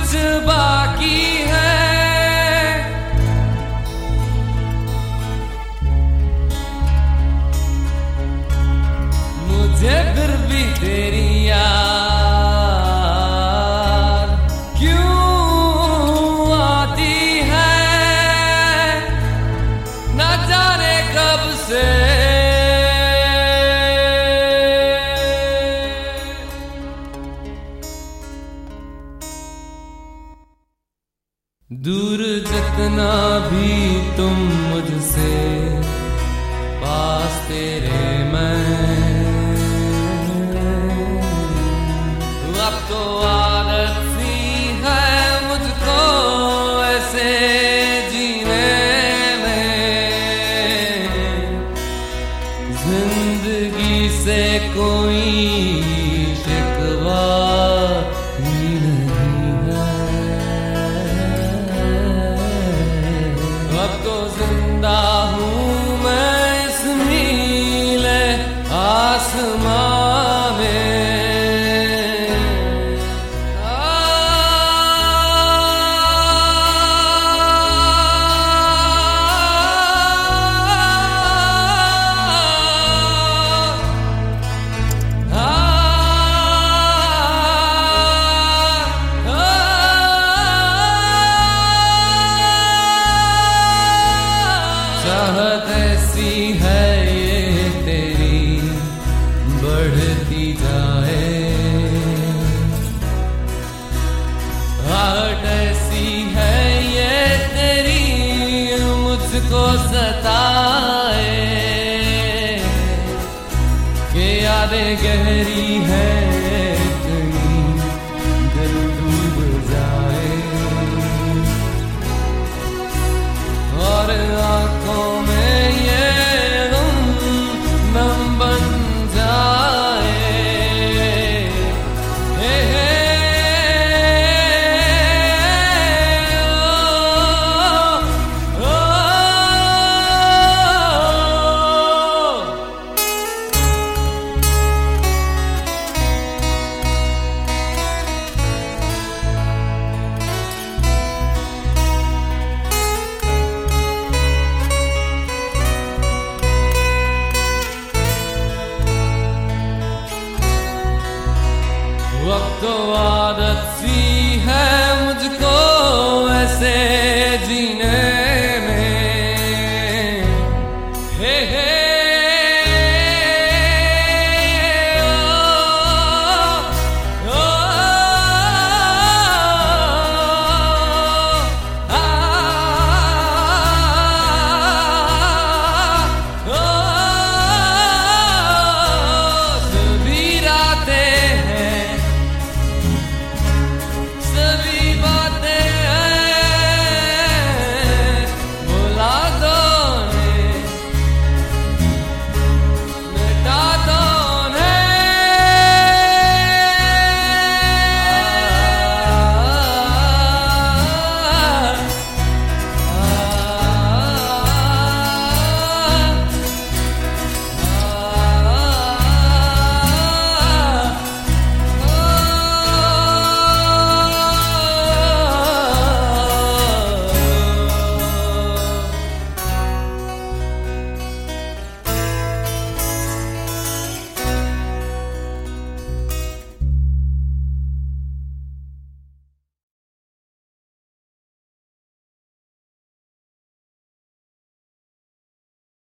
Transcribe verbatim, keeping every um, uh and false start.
कुछ बाकी है, मुझे फिर भी तेरी याद क्यों आती है, न जाने कब से। दूर जितना भी तुम मुझसे, पास तेरे मैं। अब तो आदत सी है मुझको ऐसे जीने में, जिंदगी से कोई शिकवा ही नहीं है। अब तो जिंदा हूँ मैं इस नीले आसमां में। चाहत ऐसी है ये तेरी बढ़ती जाए, आहट ऐसी है ये तेरी मुझको सताए, कि यादें गहरी